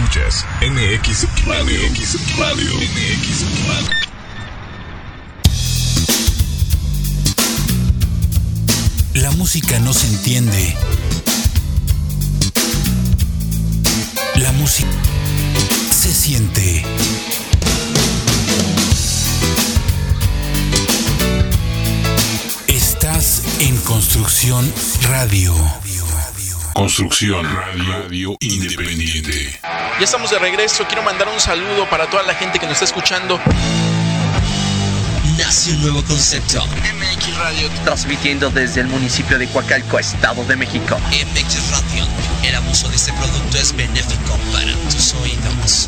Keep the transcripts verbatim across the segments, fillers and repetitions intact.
Escuchas M X Radio. M X Radio. M X Radio. La música no se entiende. La música se siente. Estás en Construcción Radio. Construcción Radio Independiente. Ya estamos de regreso. Quiero mandar un saludo para toda la gente que nos está escuchando. Nace un nuevo concepto. M X Radio, transmitiendo desde el municipio de Coacalco, Estado de México. M X Radio. El abuso de este producto es benéfico para tus oídos.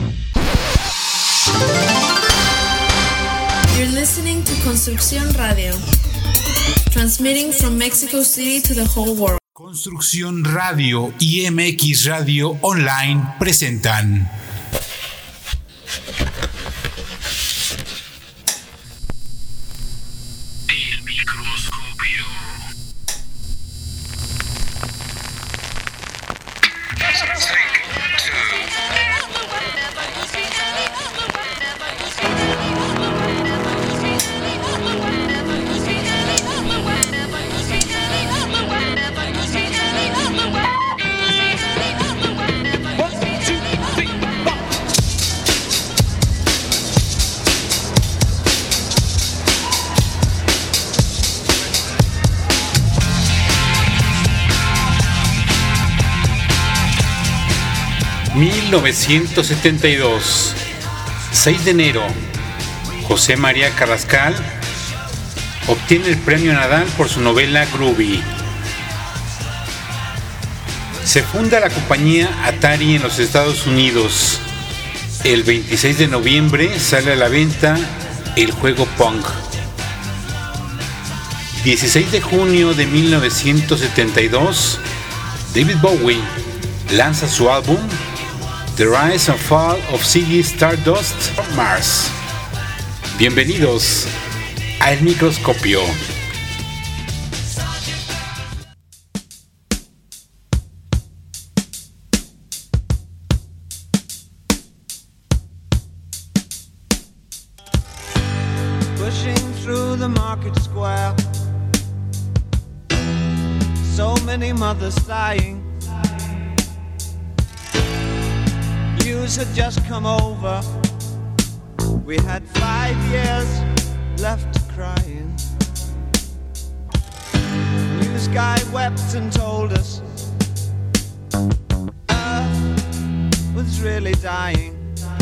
You're listening to Construcción Radio. Transmitting from Mexico City to the whole world. Construcción Radio y M X Radio Online presentan El Microscopio. mil novecientos setenta y dos, seis de enero, José María Carrascal obtiene el premio Nadal por su novela Groovy. Se funda la compañía Atari en los Estados Unidos. El veintiséis de noviembre sale a la venta el juego Pong. dieciséis de junio de mil novecientos setenta y dos, David Bowie lanza su álbum The Rise and Fall of Ziggy Stardust from Mars. Bienvenidos a El Microscopio. Pushing through the market square, so many mothers sighing. News had just come over. We had five years left crying. News guy wept and told us Earth was really dying.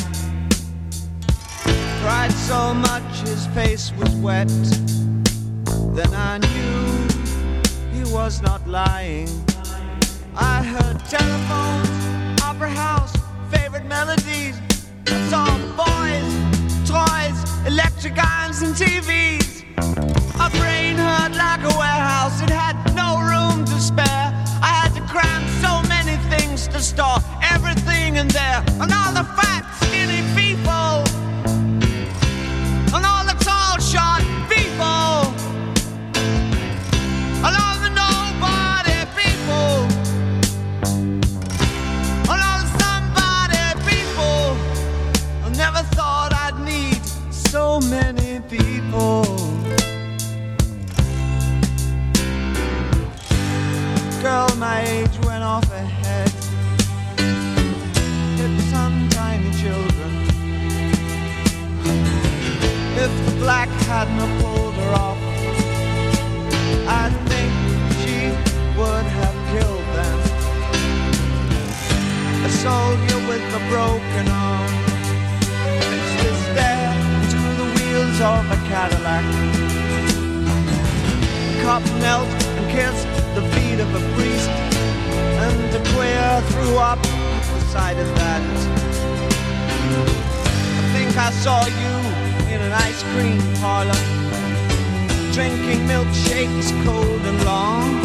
Cried so much his face was wet. Then I knew he was not lying. I heard telephones, opera house, favorite melodies. I saw boys, toys, electric irons and T Vs. My brain hurt like a warehouse. It had no room to spare. I had to cram so many things to store everything in there. And all the fat, skinny people, and all the tall, short people, and all the nobody people, and all the somebody people. I never thought I'd need so many people. Girl my age went off ahead, hit some tiny children. If the black hadn't have pulled her off, I think she would have killed them. A soldier with a broken arm fixed his stare to the wheels of a Cadillac. The cop knelt and kissed the feet of a priest, and the queer threw up the sight of that. I think I saw you in an ice cream parlor, drinking milkshakes cold and long,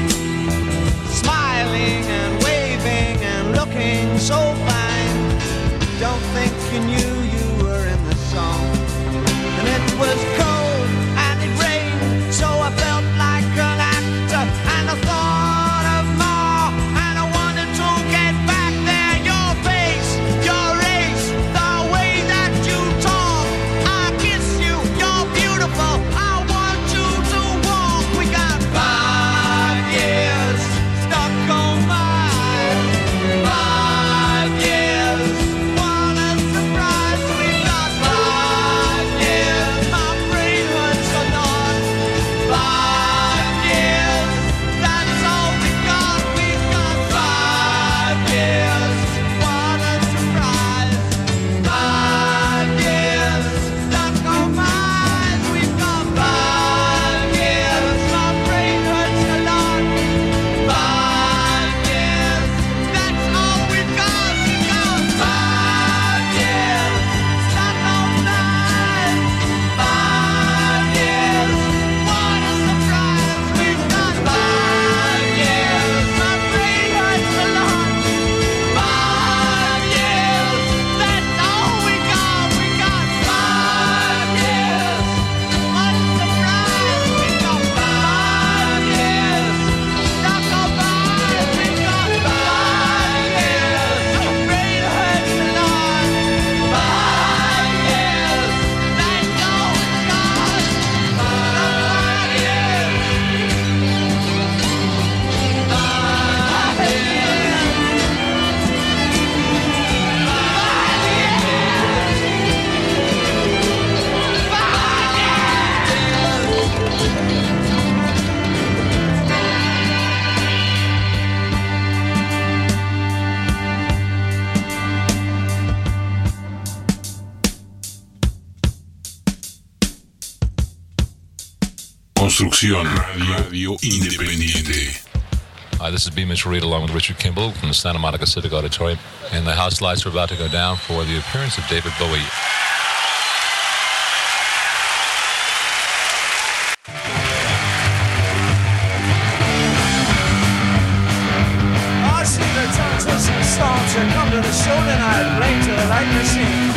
smiling and waving and looking so fine. Don't think you knew you were in the song. And it was cold and it rained, so I felt like an actor, and I thought of more, and I wanted to get back there. Your face Construcción Radio Independiente. Hi, this is B. Mitchell Reed along with Richard Kimball from the Santa Monica Civic Auditorium. And the house lights are about to go down for the appearance of David Bowie. I see the tongue twisting storms that come to the show tonight, late to the light machine.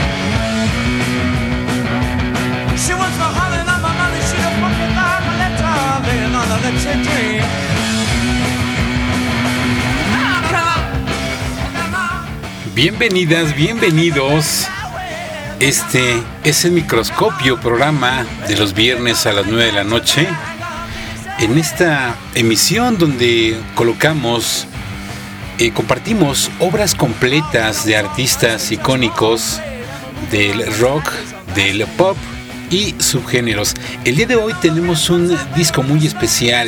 She wants for hollering on my money, she don't fuck without my letter, laying on the electric dream. Bienvenidas, bienvenidos. Este es el Microscopio, programa de los viernes a las nueve de la noche. En esta emisión donde colocamos, eh, compartimos obras completas de artistas icónicos del rock, del pop y subgéneros. El día de hoy tenemos un disco muy especial.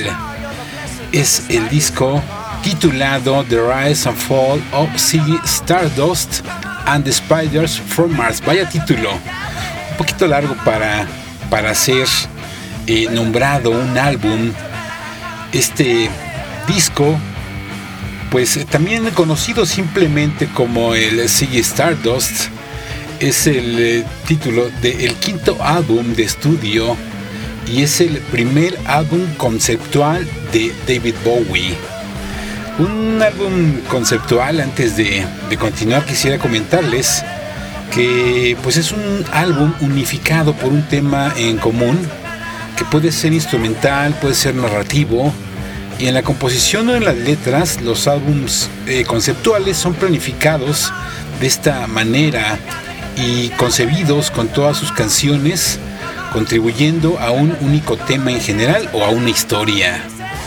Es el disco titulado The Rise and Fall of Ziggy Stardust and the Spiders from Mars. Vaya título, un poquito largo para, para ser eh, nombrado un álbum. Este disco, pues también conocido simplemente como el Ziggy Stardust, es el eh, título del quinto álbum de estudio y es el primer álbum conceptual de David Bowie. Un álbum conceptual. Antes de, de continuar, quisiera comentarles que pues es un álbum unificado por un tema en común, que puede ser instrumental, puede ser narrativo, y en la composición o en las letras, los álbums eh, conceptuales son planificados de esta manera y concebidos con todas sus canciones, contribuyendo a un único tema en general o a una historia.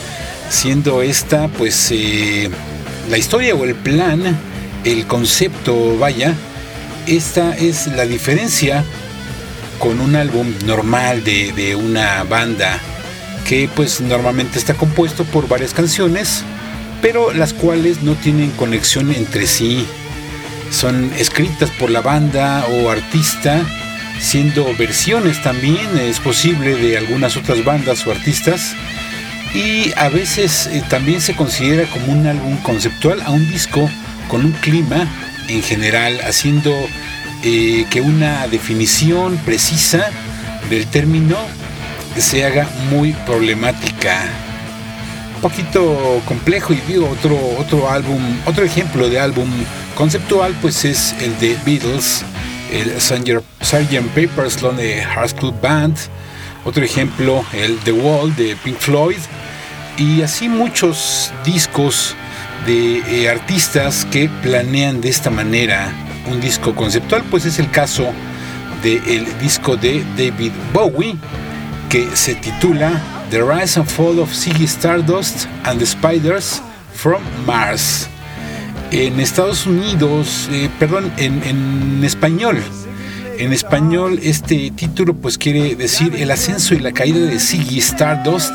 Siendo esta, pues, eh, la historia o el plan, el concepto, vaya, esta es la diferencia con un álbum normal de, de una banda, que pues normalmente está compuesto por varias canciones, pero las cuales no tienen conexión entre sí. Son escritas por la banda o artista, siendo versiones también, es posible, de algunas otras bandas o artistas. Y a veces eh, también se considera como un álbum conceptual a un disco con un clima en general, haciendo eh, que una definición precisa del término se haga muy problemática. Un poquito complejo. Y digo, otro, otro álbum, otro ejemplo de álbum conceptual, pues es el de Beatles, el sergeant Pepper's Lonely Hearts Club Band. Otro ejemplo, el The Wall de Pink Floyd, y así muchos discos de eh, artistas que planean de esta manera un disco conceptual. Pues es el caso del disco de David Bowie, que se titula The Rise and Fall of Ziggy Stardust and the Spiders from Mars. En Estados Unidos, eh, perdón, en, en español. En español este título pues quiere decir el ascenso y la caída de Ziggy Stardust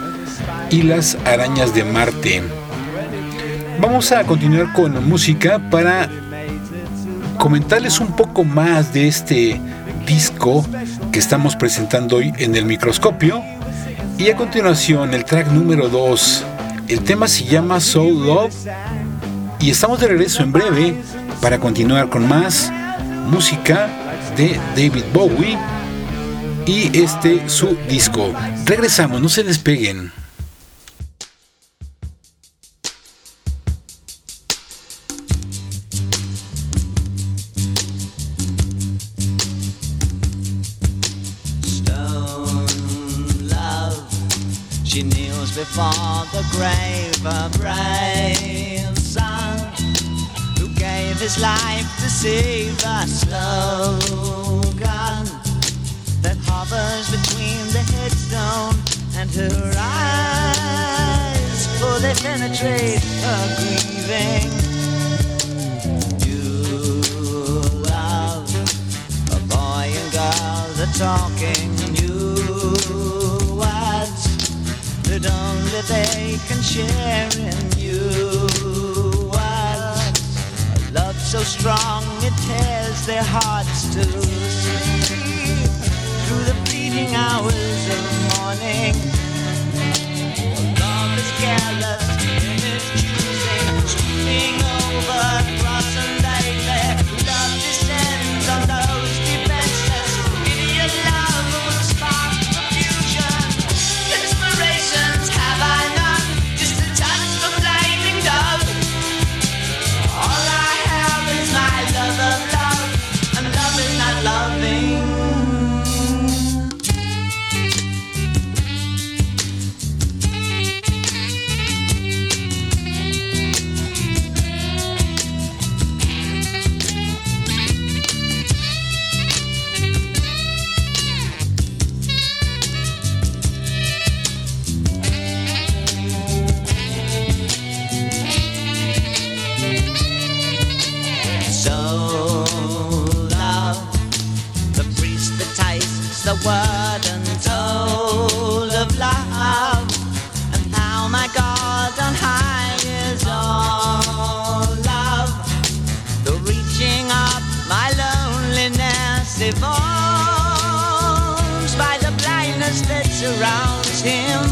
y las arañas de Marte. Vamos a continuar con música para comentarles un poco más de este disco que estamos presentando hoy en el Microscopio. Y a continuación el track número dos. El tema se llama Soul Love y estamos de regreso en breve para continuar con más música de David Bowie y este su disco. Regresamos, no se despeguen. Stone love, she kneels before the grave, a brave son who gave his life to save a slogan that hovers between the headstone and her eyes, for they penetrate her grieving. You love, a boy and girl, they're talking new words that only they can share in you. Love so strong it tears their hearts to sleep through the fleeting hours of morning. is careless in its choosing, sweeping over cross and baby. Love descends on those defenseless. Idiot love will spark confusion. Inspirations have I none, just a touch of flaming dove. All I have is my love of love, and love is not loving. The word untold of love, and how my God on high is all love. The reaching up my loneliness evolves by the blindness that surrounds him.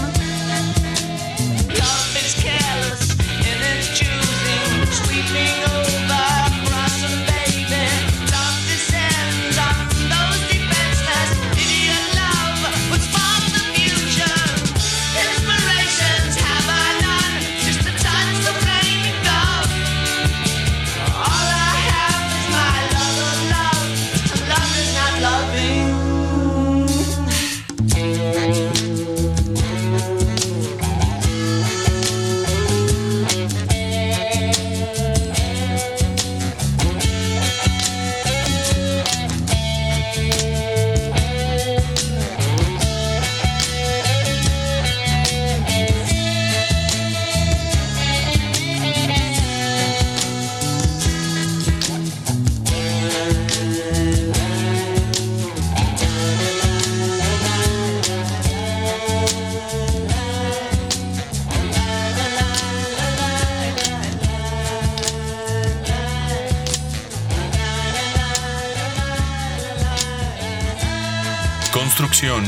Love is careless in its choosing, sweeping over cross and baby. Love descends on those defenseless. Idiot love would spark the fusion. Inspirations have I none, just a touch of flaming dove. All I have is my love of love, and love is not loving. Construcción.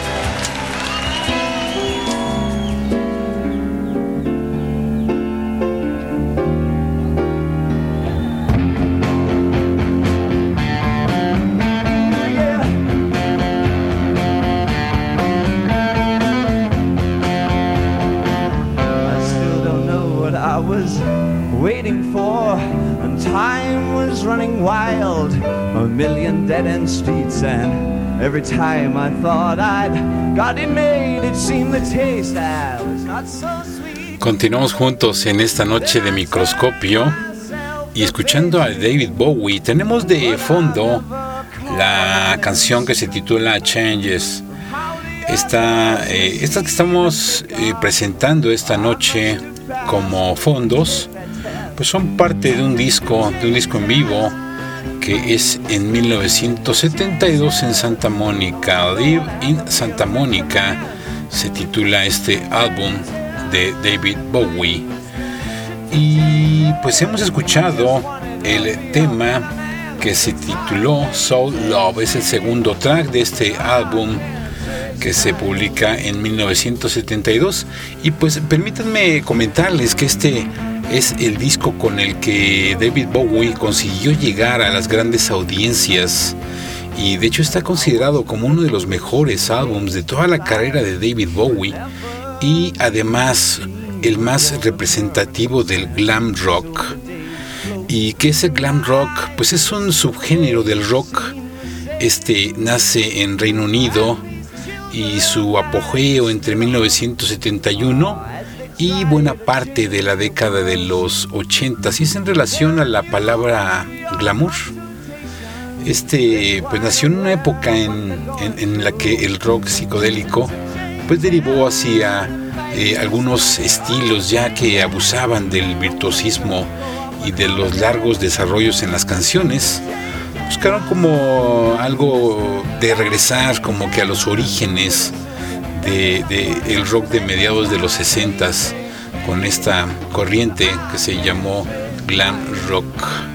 Waiting for, and time was running wild, a million dead-end streets, and every time I thought I'd got it made, it seemed the taste I was not so sweet. Continuamos juntos en esta noche de microscopio y escuchando a David Bowie. Tenemos de fondo la canción que se titula Changes. Esta, eh, esta que estamos eh, presentando esta noche como fondos, pues son parte de un disco, de un disco en vivo que es en mil novecientos setenta y dos en Santa Mónica. Live in Santa Mónica se titula este álbum de David Bowie. Y pues hemos escuchado el tema que se tituló Soul Love, es el segundo track de este álbum que se publica en mil novecientos setenta y dos. Y pues permítanme comentarles que este es el disco con el que David Bowie consiguió llegar a las grandes audiencias, y de hecho está considerado como uno de los mejores álbumes de toda la carrera de David Bowie, y además el más representativo del glam rock. ¿Y qué es el glam rock? Pues es un subgénero del rock. Este nace en Reino Unido y su apogeo entre mil novecientos setenta y uno y buena parte de la década de los ochenta, y es en relación a la palabra glamour. Este pues nació en una época en, en, en la que el rock psicodélico pues derivó hacia eh, algunos estilos ya que abusaban del virtuosismo y de los largos desarrollos en las canciones. Buscaron como algo de regresar como que a los orígenes de, de el rock de mediados de los sesentas, con esta corriente que se llamó glam rock.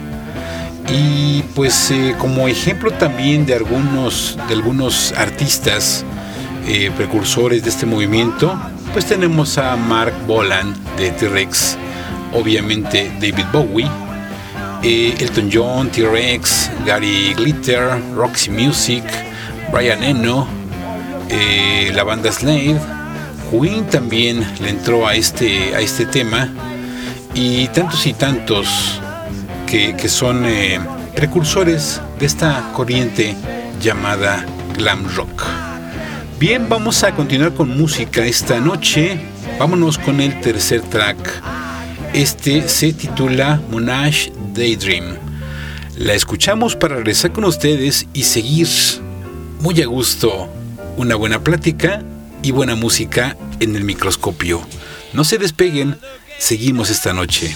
Y pues eh, como ejemplo también de algunos de algunos artistas eh, precursores de este movimiento, pues tenemos a Mark Bolan de T-Rex, obviamente David Bowie, eh, Elton John, T-Rex, Gary Glitter, Roxy Music, Brian Eno, eh, la banda Slade, Queen también le entró a este, a este tema, y tantos y tantos que, que son eh, precursores de esta corriente llamada glam rock. Bien, vamos a continuar con música esta noche. Vámonos con el tercer track. Este se titula Monash Daydream. La escuchamos para regresar con ustedes y seguir muy a gusto una buena plática y buena música en el microscopio. No se despeguen, seguimos esta noche.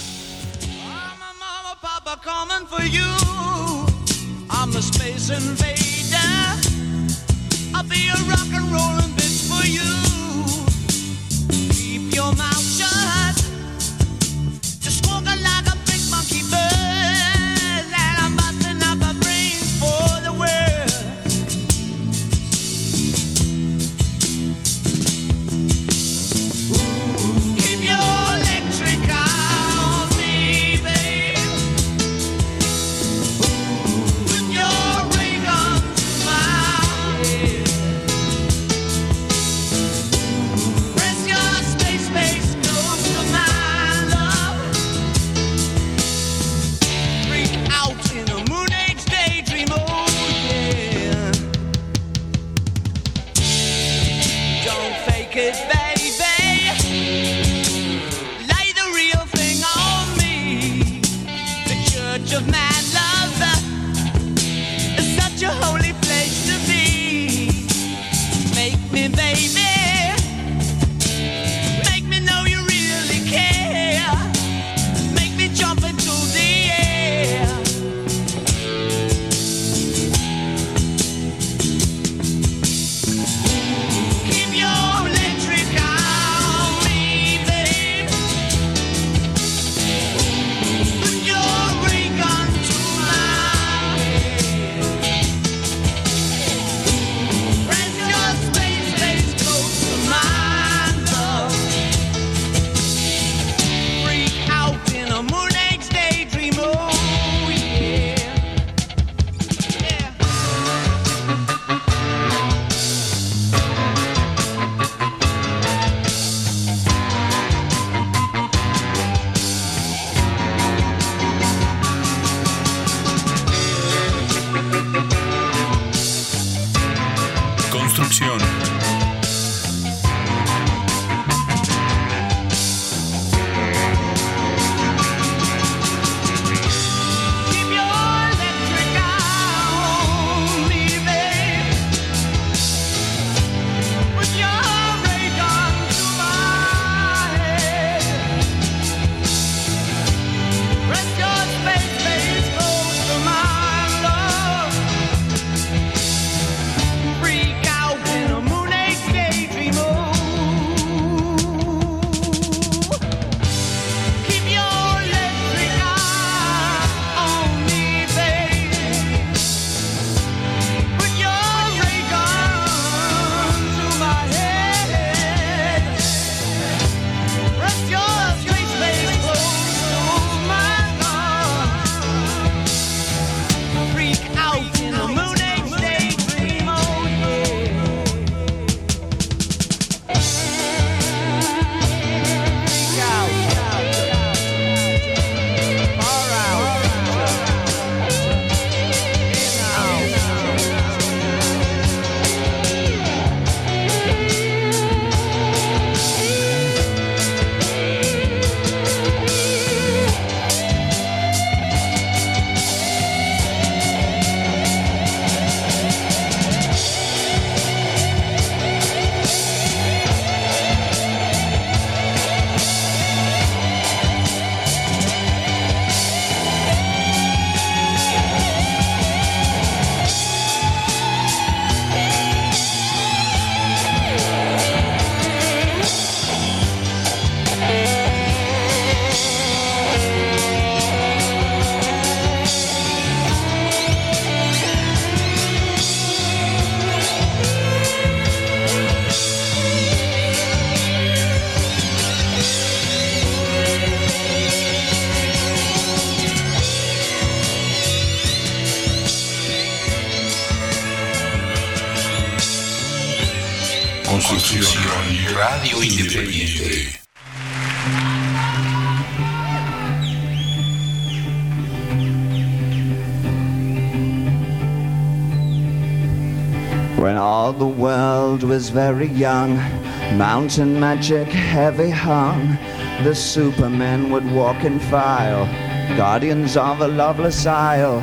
I'll be a rock and rollin' bitch for you. Keep your mouth shut. Just walking like a big monkey bird. And I'm busting up my brains for the world. Keep your electric on me, babe. Put your ring on my head. Press your space, space close to my love. Freak out in a moon age daydream, oh yeah. Don't fake it, baby. Lay the real thing on me. The church of man love is such a holy place to be. Make me, baby. Make me know you really care. Make me jump into the air. Keep your electric on me, babe. Put your ring on to Construcción Radio Independiente. When all the world was very young, mountain magic heavy hung, the supermen would walk in file, guardians of a loveless isle.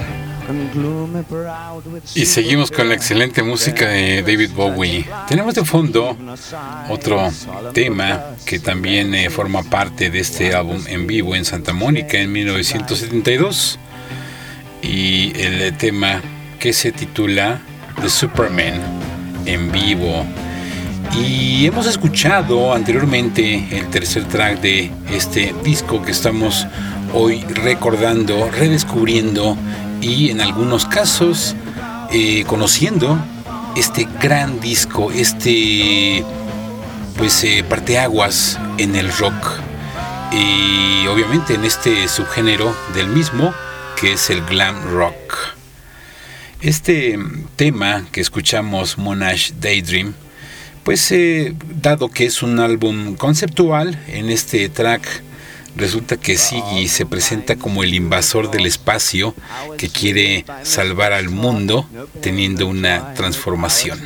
Y seguimos con la excelente música de David Bowie. Tenemos de fondo otro tema que también eh, forma parte de este álbum en vivo en Santa Mónica en mil novecientos setenta y dos, y el tema que se titula The Superman en vivo. Y hemos escuchado anteriormente el tercer track de este disco que estamos hoy recordando, redescubriendo y en algunos casos eh, conociendo este gran disco, este pues eh, parteaguas en el rock, y obviamente en este subgénero del mismo que es el glam rock. Este tema que escuchamos, Monash Daydream, pues eh, dado que es un álbum conceptual, en este track resulta que Ziggy se presenta como el invasor del espacio que quiere salvar al mundo teniendo una transformación.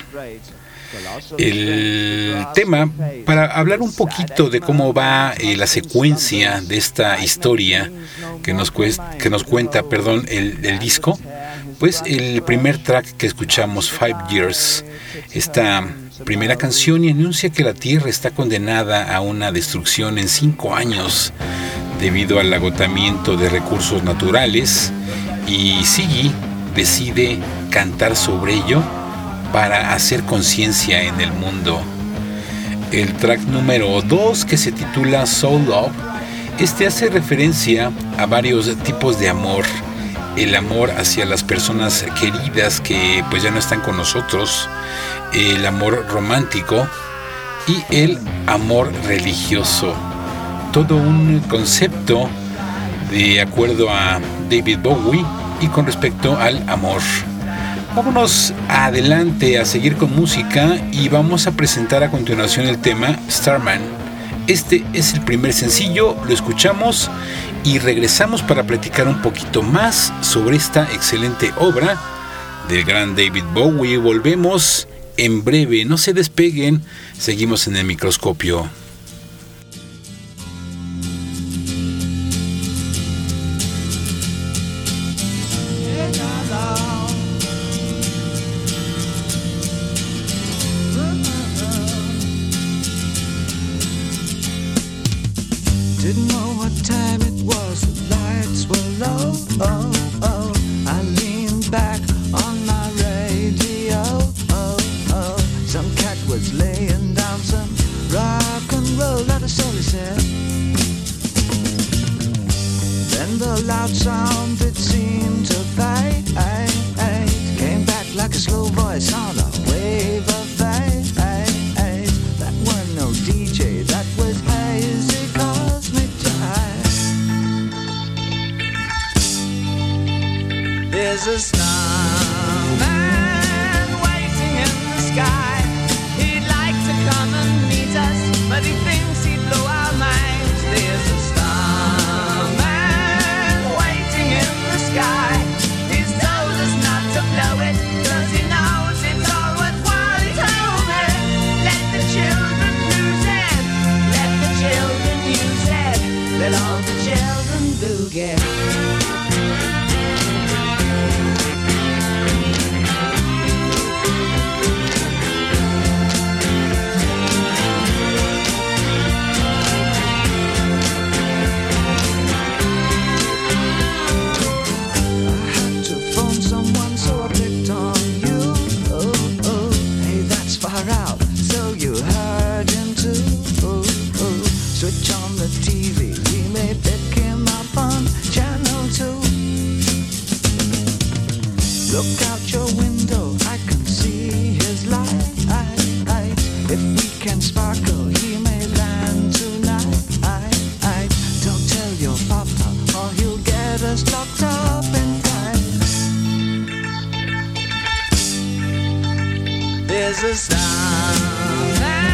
El tema, para hablar un poquito de cómo va eh, la secuencia de esta historia que nos, cuesta, que nos cuenta perdón, el, el disco, pues el primer track que escuchamos, Five Years, esta primera canción, y anuncia que la Tierra está condenada a una destrucción en cinco años debido al agotamiento de recursos naturales, y Ziggy decide cantar sobre ello para hacer conciencia en el mundo. El track número dos, que se titula Soul Love, este hace referencia a varios tipos de amor: el amor hacia las personas queridas que pues ya no están con nosotros, el amor romántico y el amor religioso. Todo un concepto de acuerdo a David Bowie y con respecto al amor. Vámonos adelante a seguir con música y vamos a presentar a continuación el tema Starman. Este es el primer sencillo, lo escuchamos y regresamos para platicar un poquito más sobre esta excelente obra del gran David Bowie. Volvemos en breve, no se despeguen, seguimos en el microscopio. Didn't know what time it was, the lights were low, oh, oh. I leaned back on my radio, oh, oh. Some cat was laying down some rock and roll, not a soul he said. Then the loud sound, it seemed to fade, came back like a slow voice on a wave of fade. That weren't no D J, that was hazy cosmic jive. There's a starman waiting in the sky. He'd like to come and meet us, but he thinks he'd blow our minds. There's a starman waiting in the sky. He's told us not to blow it, 'cause he knows it's all worthwhile. He told me, let the children lose it, let the children use it, let all the children boogie. Switch on the T V, we may pick him up on channel two. Look out your window, I can see his light. If we can sparkle, he may land tonight. Don't tell your papa, or he'll get us locked up in time. There's a sound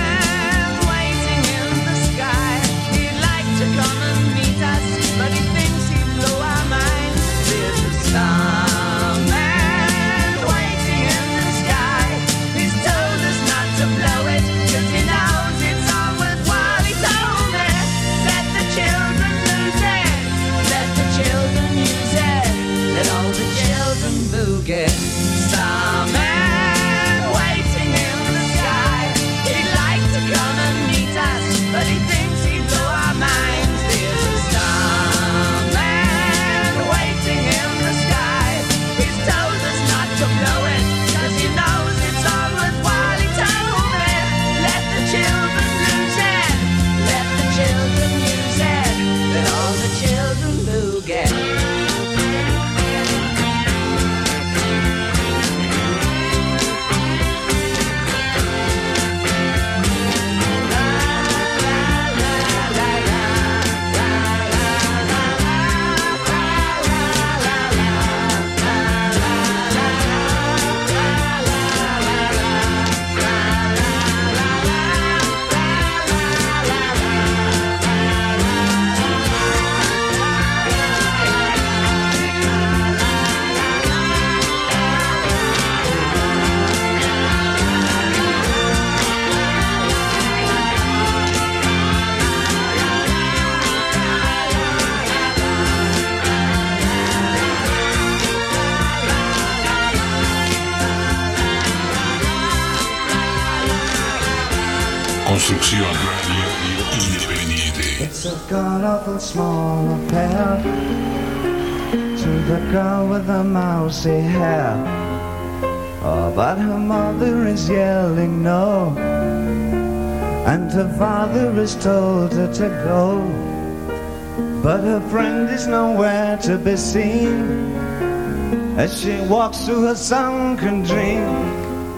Construcción Radio Independiente. It's a god-awful small affair to the girl with the mousy hair. Oh, but her mother is yelling no, and her father has told her to go. But her friend is nowhere to be seen as she walks through her sunken dream.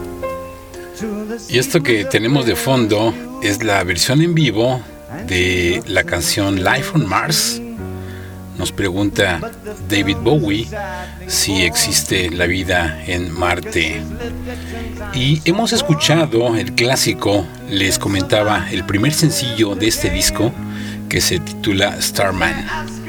Y esto que tenemos de fondo es la versión en vivo de la canción Life on Mars. Nos pregunta David Bowie si existe la vida en Marte. Y hemos escuchado el clásico, les comentaba, el primer sencillo de este disco, que se titula Starman.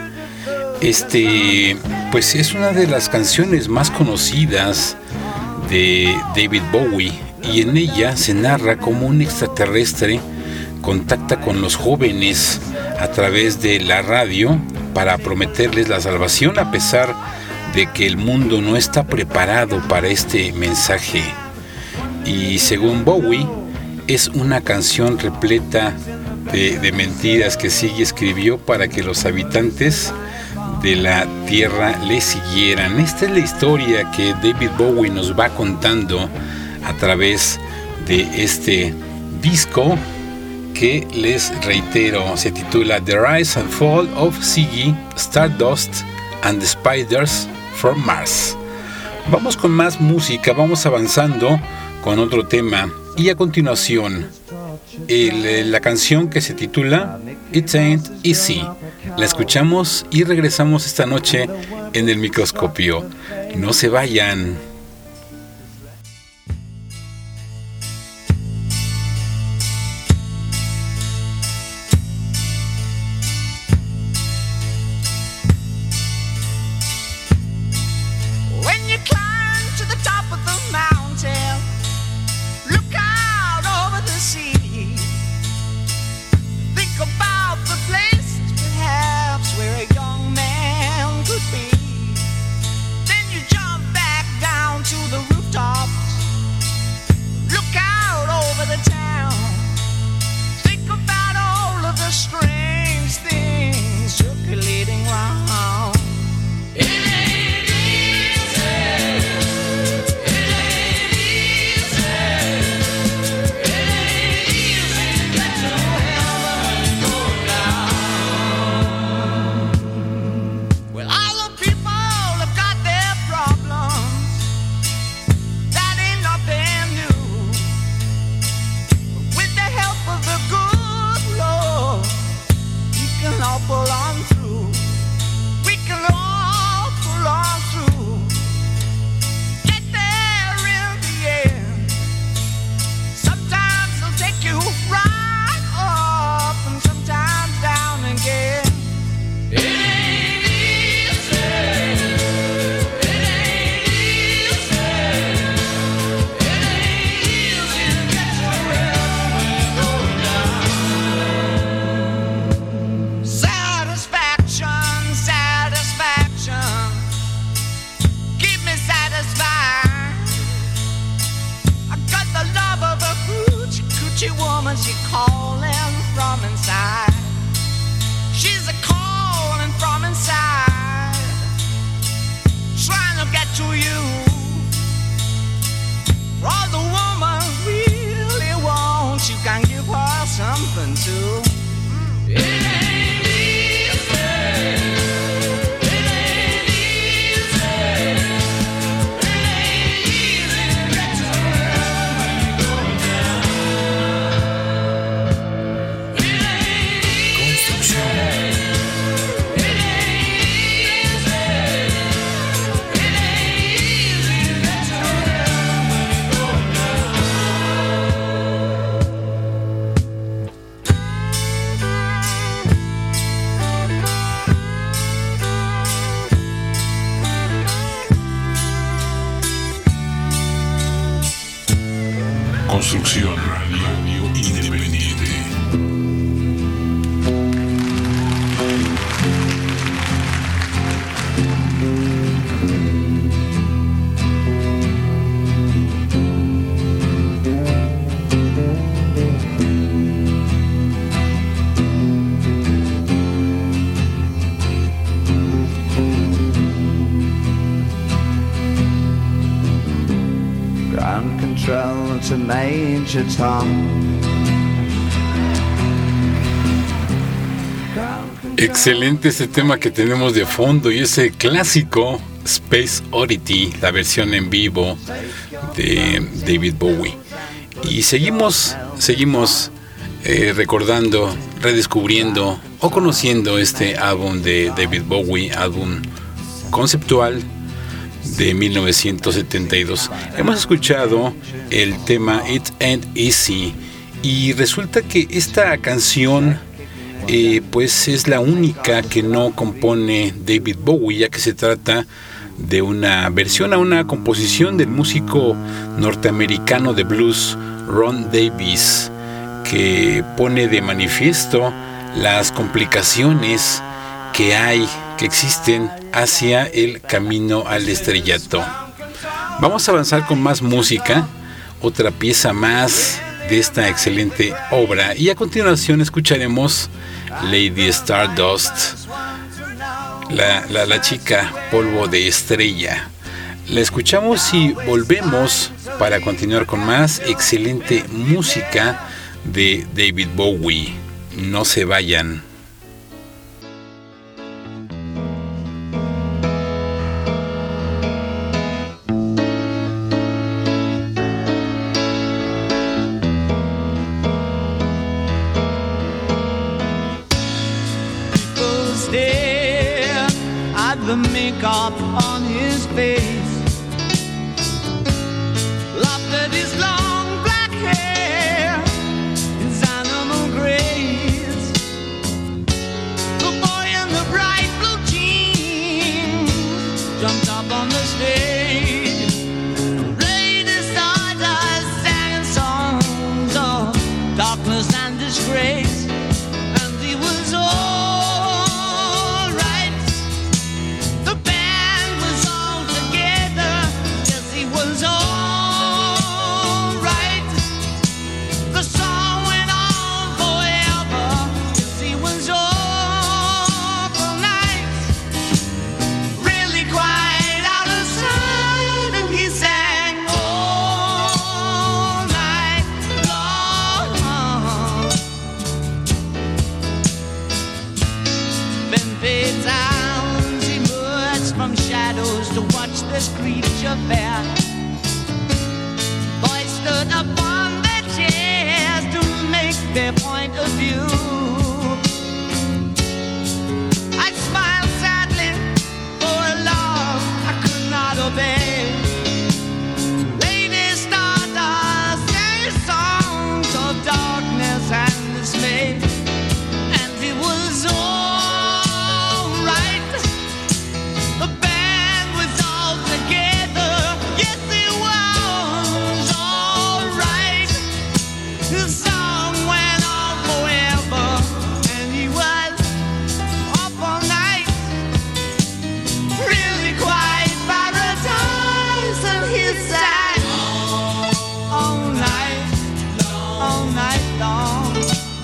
Este, pues es una de las canciones más conocidas de David Bowie, y en ella se narra cómo un extraterrestre contacta con los jóvenes a través de la radio para prometerles la salvación, a pesar de que el mundo no está preparado para este mensaje. Y según Bowie, es una canción repleta de, de mentiras que sí escribió para que los habitantes de la Tierra le siguieran. Esta es la historia que David Bowie nos va contando a través de este disco, que les reitero, se titula The Rise and Fall of Ziggy Stardust and the Spiders from Mars. Vamos con más música, vamos avanzando con otro tema, y a continuación el, la canción que se titula It Ain't Easy. La escuchamos y regresamos esta noche en el microscopio. No se vayan. Construcción Radio Independiente. Central to Major Tom. Excelente ese tema que tenemos de fondo y ese clásico Space Oddity, la versión en vivo de David Bowie. Y seguimos, seguimos eh, recordando, redescubriendo o conociendo este álbum de David Bowie, álbum conceptual de mil novecientos setenta y dos. Hemos escuchado el tema It Ain't Easy y resulta que esta canción eh, pues es la única que no compone David Bowie, ya que se trata de una versión a una composición del músico norteamericano de blues Ron Davis, que pone de manifiesto las complicaciones que hay, que existen hacia el camino al estrellato. Vamos a avanzar con más música, otra pieza más de esta excelente obra, y a continuación escucharemos Lady Stardust, la, la, la chica polvo de estrella. La escuchamos y volvemos para continuar con más excelente música de David Bowie. No se vayan. The makeup on his face, laughed at his long black hair, his animal grace. The boy in the bright blue jeans jumped up on the stage. Lady Stardust sang songs of darkness and disgrace, and he was all this creature fair. Boys stood upon their chairs to make their point of view. I smiled sadly for a love I could not obey. Lady Stardust sang songs of darkness and dismay, and it was all right. The band was all together, yes it was all right. The song went on forever, and he was up all night. Really quite paradise on his side. All night, all night long.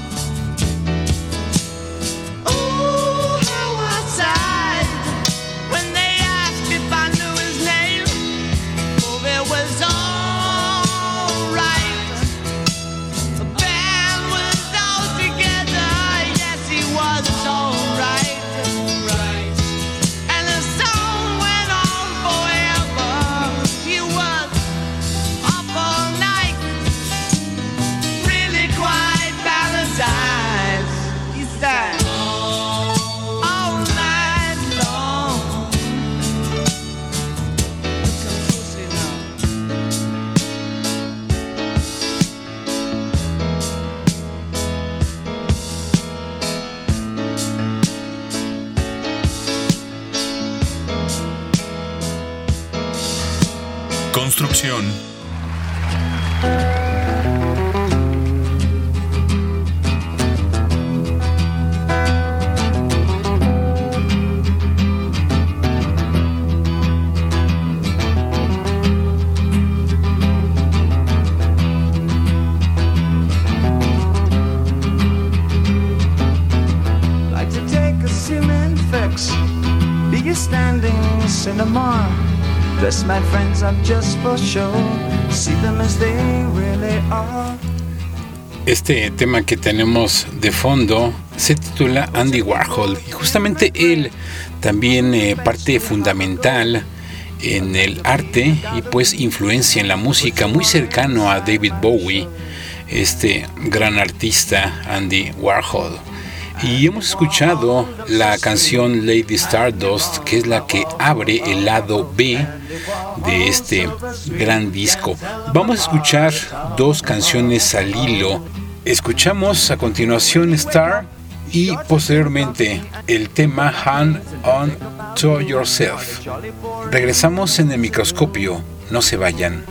Ooh, how I sighed when they asked if I knew his name. Oh, it was all right. The band was all together, yes, he was all right. And the song went on forever. He was up all night, really quite paradise. He sang all night long. Look how closely now. Construcción. Like to take a cement fix, be you standing cinema, Dress my friends up just for show, see them as they really are. Este tema que tenemos de fondo se titula Andy Warhol y justamente él también eh, parte fundamental en el arte y pues influencia en la música, muy cercano a David Bowie, este gran artista Andy Warhol. Y hemos escuchado la canción Lady Stardust, que es la que abre el lado B de este gran disco. Vamos a escuchar dos canciones al hilo. Escuchamos a continuación Star y posteriormente el tema Hand On To Yourself. Regresamos en el microscopio, no se vayan.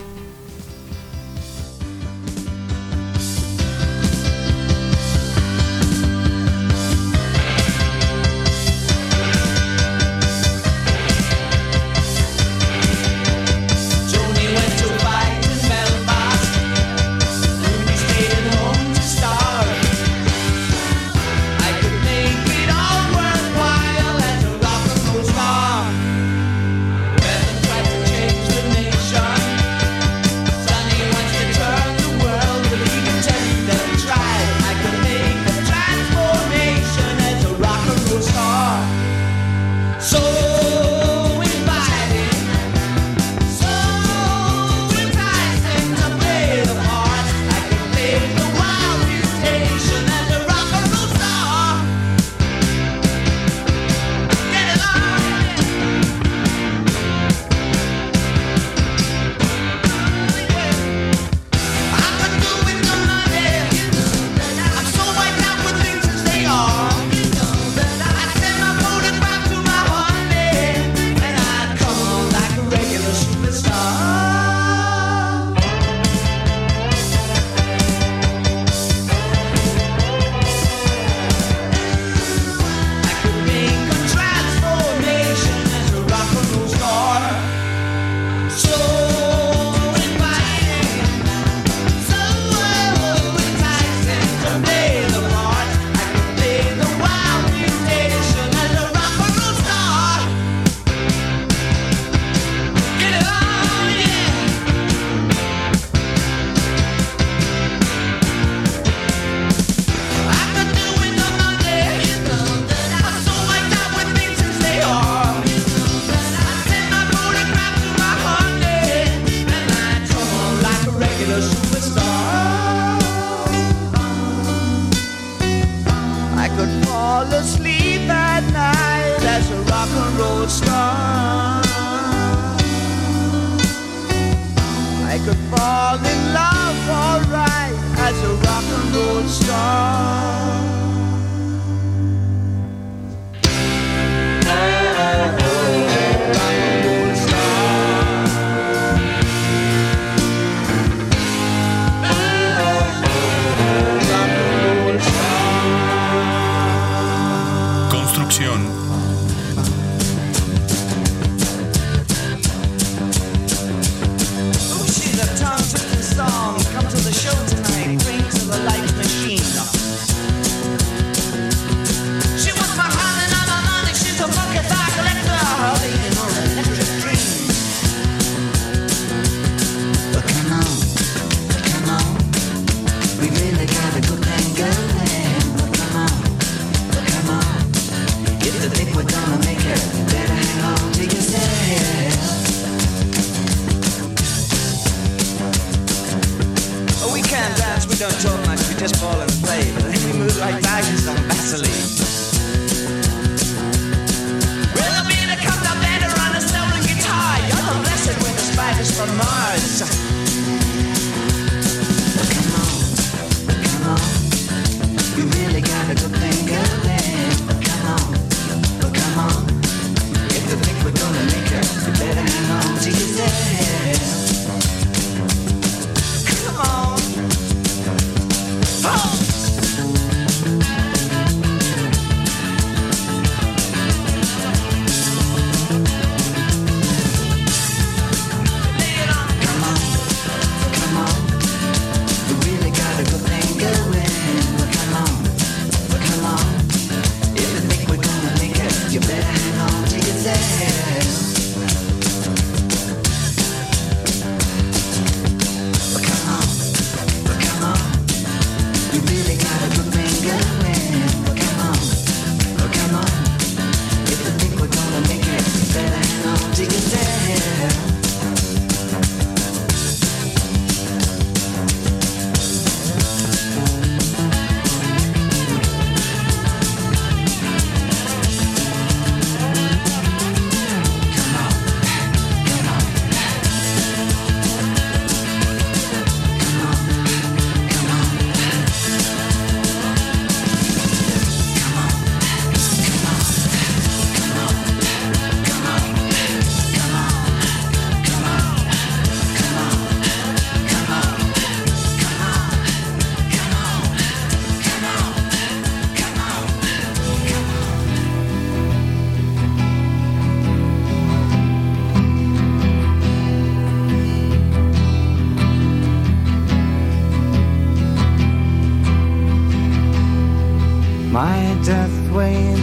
Oh!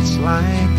it's like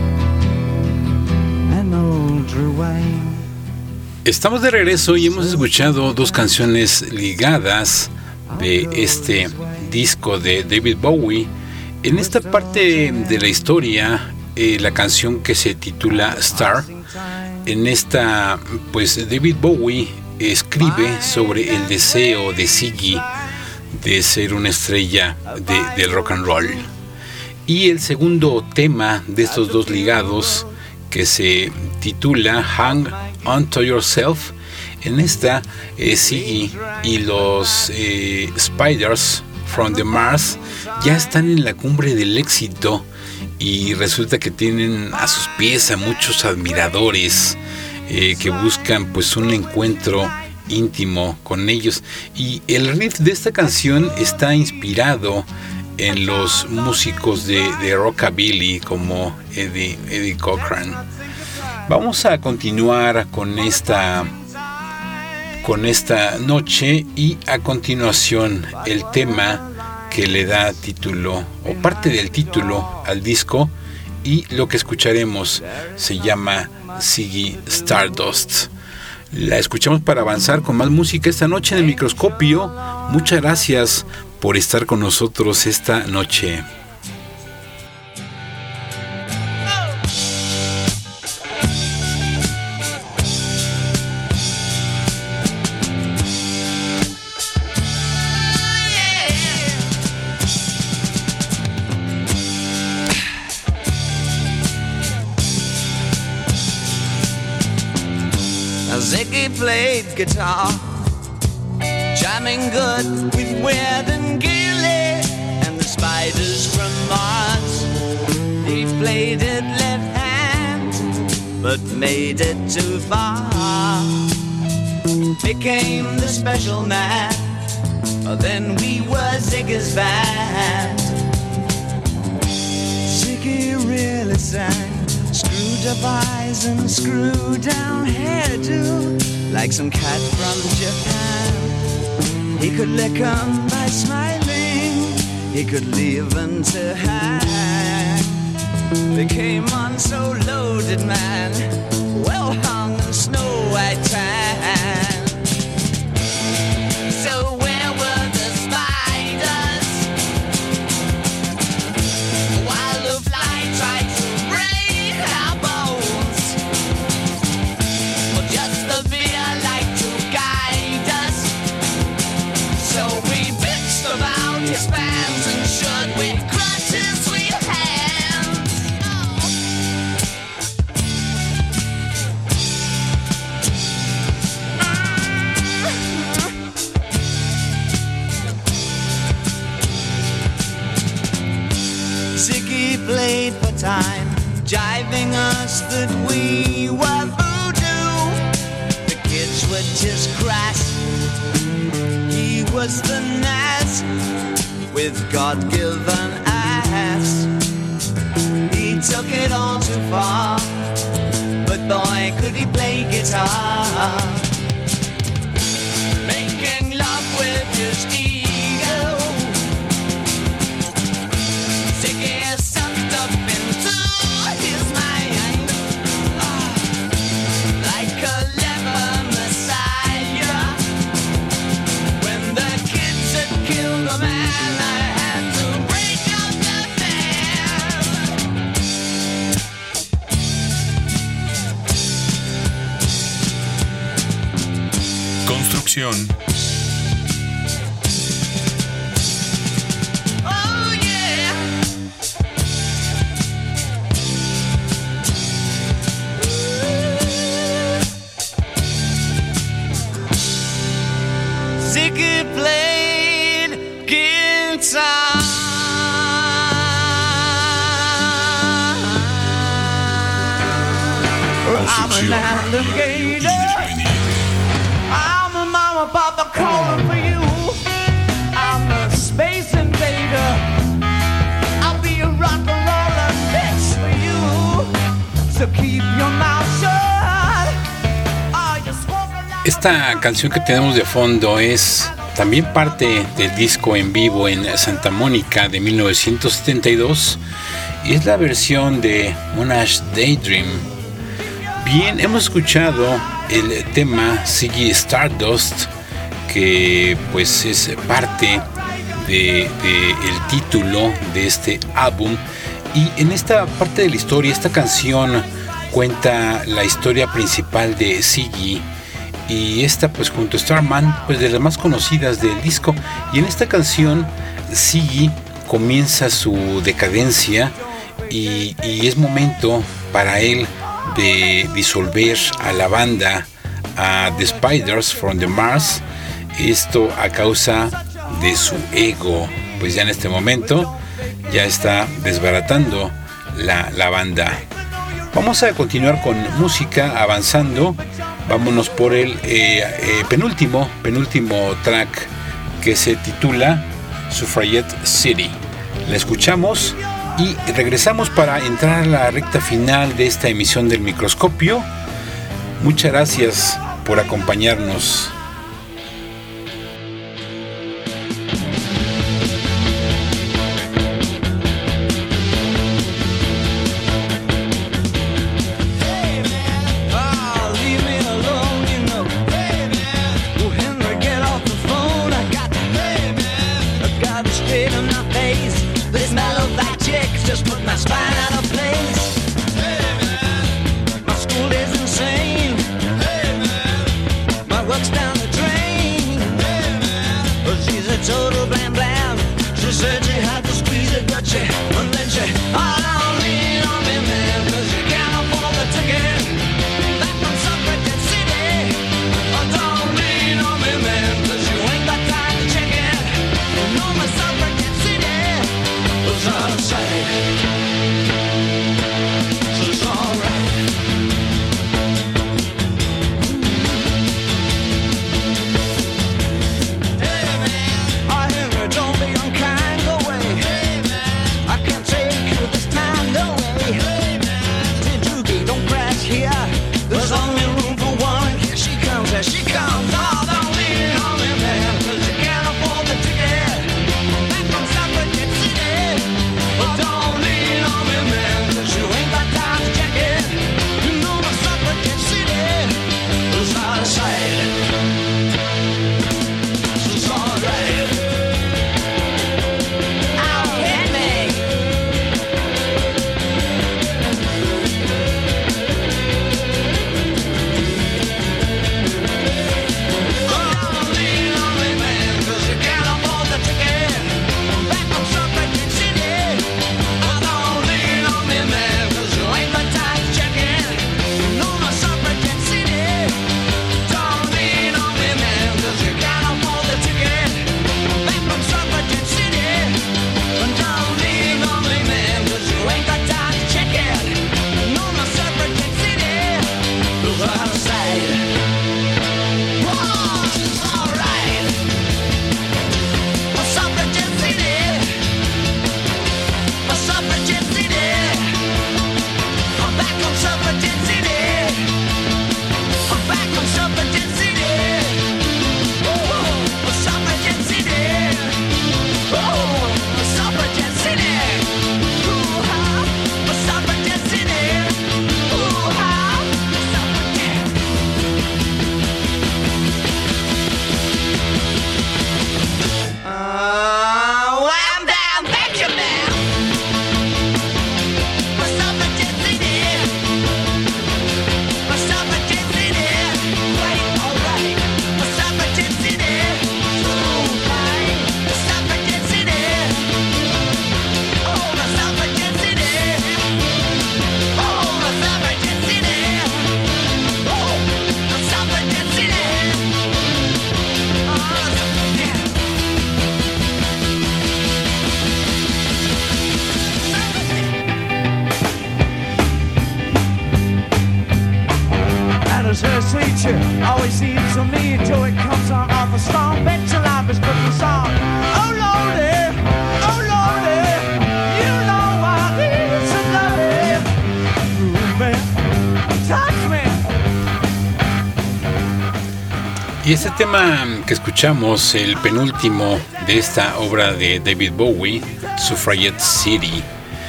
an old rewind. Estamos de regreso y hemos escuchado dos canciones ligadas de este disco de David Bowie. En esta parte de la historia, eh, la canción que se titula Star, en esta, pues David Bowie escribe sobre el deseo de Ziggy de ser una estrella de, del rock and roll. Y el segundo tema de estos dos ligados, que se titula Hang On To Yourself, en esta eh, Ziggy y los eh, Spiders from the Mars ya están en la cumbre del éxito y resulta que tienen a sus pies a muchos admiradores eh, que buscan pues un encuentro íntimo con ellos, y el riff de esta canción está inspirado en los músicos de, de rockabilly como Eddie, Eddie Cochran. Vamos a continuar con esta con esta noche y a continuación el tema que le da título o parte del título al disco, y lo que escucharemos se llama Ziggy Stardust. La escuchamos para avanzar con más música esta noche en el microscopio. Muchas gracias por estar con nosotros esta noche. Ziggy played guitar, jamming good with Weird and Gilly and the Spiders from Mars. He played it left hand, but made it too far. Became the special man, then we were Ziggy's band. Ziggy really sang, screwed up eyes and screwed down hairdo, like some cat from Japan. He could lick 'em by smiling, he could leave them to hang. They came on so loaded, man, well hung in snow white tan. So where were the spiders while the fly tried to break our bones? Well, just the fear like to guide us. So we bitched about his fans and should we crush his sweet hands. Ziggy played for time, jiving us that we were voodoo. The kids were just crass, he was the Nas with God-given ass. He took it all too far, but boy could he play guitar. Making love with his ego, Ziggy sucked up into his mind, ah, like a clever messiah. When the kids had killed a man, I had to break up the band. Construcción. Oh yeah. Ziggy played guitar. I'm an alligator. I'm a mama papa calling for you. I'm a space invader. I'll be a rock and roller bitch for you. So keep your mouth shut. Oh, you spoken like Esta canción que tenemos de fondo es también parte del disco en vivo en Santa Mónica de mil novecientos setenta y dos, y es la versión de Monash Daydream. Bien, hemos escuchado el tema Ziggy Stardust, que pues es parte de, de el título de este álbum, y en esta parte de la historia, esta canción cuenta la historia principal de Ziggy, y esta pues junto a Starman, pues de las más conocidas del disco. Y en esta canción Ziggy comienza su decadencia y, y es momento para él de disolver a la banda, a The Spiders from the Mars, esto a causa de su ego. Pues ya en este momento ya está desbaratando la, la banda. Vamos a continuar con música, avanzando. Vámonos por el eh, eh, penúltimo, penúltimo track, que se titula Suffragette City. La escuchamos y regresamos para entrar a la recta final de esta emisión del Microscopio. Muchas gracias por acompañarnos. Y este tema que escuchamos, el penúltimo de esta obra de David Bowie, Suffragette City,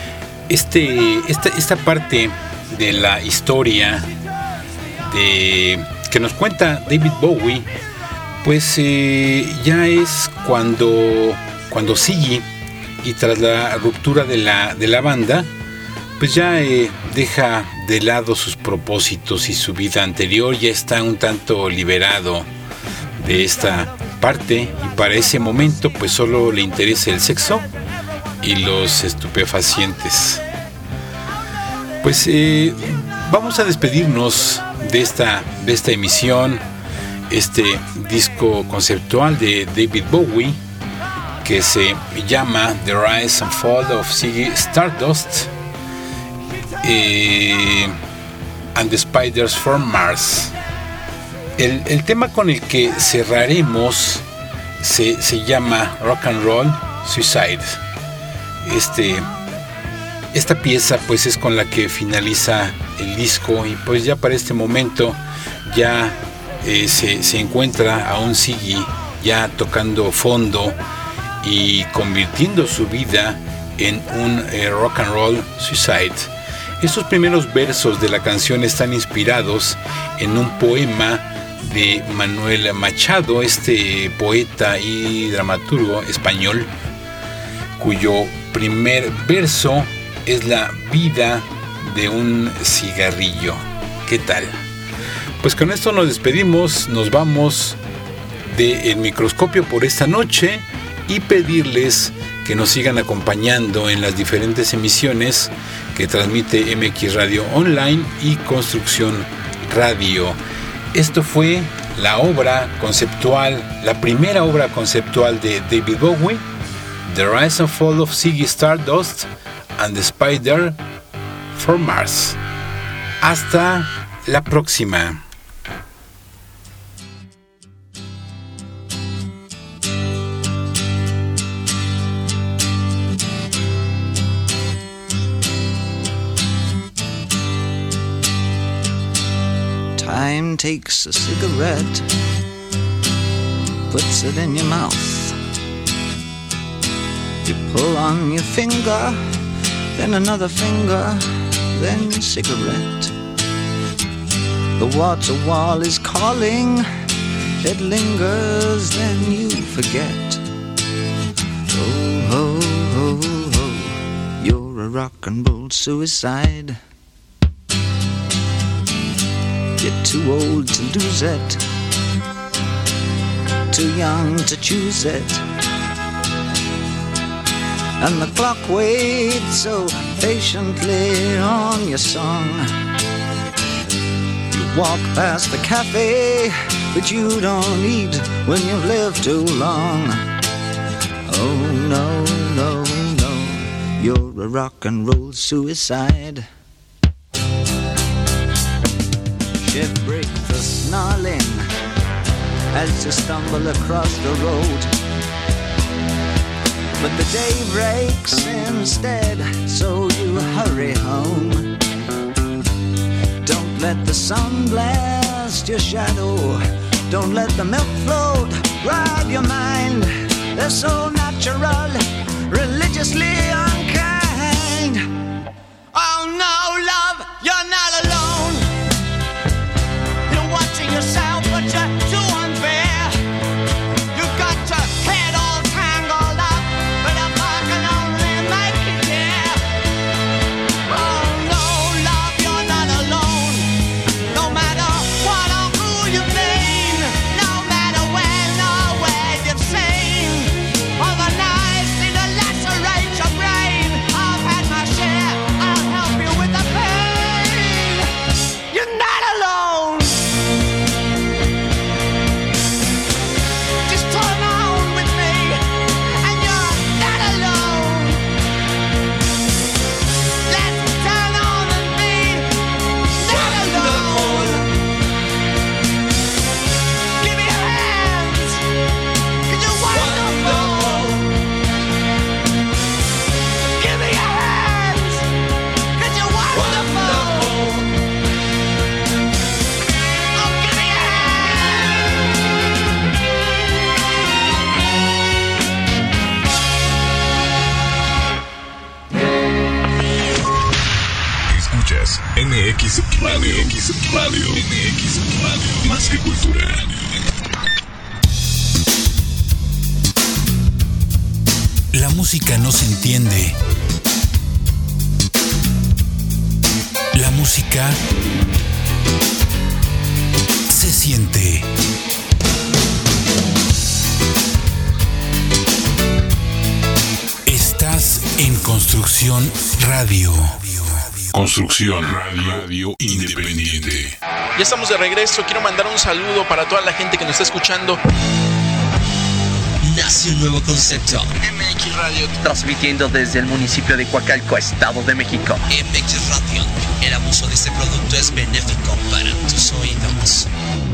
este, esta, esta parte de la historia de, que nos cuenta David Bowie, pues eh, ya es cuando, cuando Ziggy, y tras la ruptura de la, de la banda, pues ya eh, deja de lado sus propósitos y su vida anterior, ya está un tanto liberado de esta parte, y para ese momento pues solo le interesa el sexo y los estupefacientes. Pues eh, vamos a despedirnos de esta, de esta emisión, este disco conceptual de David Bowie que se llama The Rise and Fall of Ziggy Stardust eh, and the Spiders from Mars. El, el tema con el que cerraremos se, se llama Rock and Roll Suicide. Este, esta pieza pues es con la que finaliza el disco, y pues ya para este momento ya eh, se, se encuentra a un Ziggy ya tocando fondo y convirtiendo su vida en un eh, rock and roll suicide. Estos primeros versos de la canción están inspirados en un poema de Manuel Machado, este poeta y dramaturgo español, cuyo primer verso es la vida de un cigarrillo. ¿Qué tal? Pues con esto nos despedimos, nos vamos del microscopio por esta noche, y pedirles que nos sigan acompañando en las diferentes emisiones que transmite M X Radio Online y Construcción Radio. Esto fue la obra conceptual, la primera obra conceptual de David Bowie, The Rise and Fall of Ziggy Stardust and the Spider from Mars. Hasta la próxima. Time takes a cigarette, puts it in your mouth. You pull on your finger, then another finger, then cigarette. The water wall is calling, it lingers, then you forget. Oh, ho, ho, ho, you're a rock and roll suicide. You're too old to lose it, too young to choose it, and the clock waits so patiently on your song. You walk past the cafe, but you don't eat when you've lived too long. Oh no, no, no, you're a rock and roll suicide. Shift break the snarling as you stumble across the road, but the day breaks instead, so you hurry home. Don't let the sun blast your shadow, don't let the milk float rob your mind. They're so natural, religiously unkind. Oh no, love, you're not alone. Watching yourself, but you're too unfair. You've got your head all tangled up, but a fuck can only make you dare. Oh no, love, you're not alone. No matter what or who you've been, no matter when or where you've seen, all the knives seem to lacerate your brain. I've had my share, I'll help you with the pain. X Radio. M X Radio. Más que cultura. La música no se entiende. La música se siente. Estás en Construcción Radio. Construcción Radio Independiente. Ya estamos de regreso. Quiero mandar un saludo para toda la gente que nos está escuchando. Nace un nuevo concepto. M X Radio. Transmitiendo desde el municipio de Coacalco, Estado de México. M X Radio. El abuso de este producto es benéfico para tus oídos.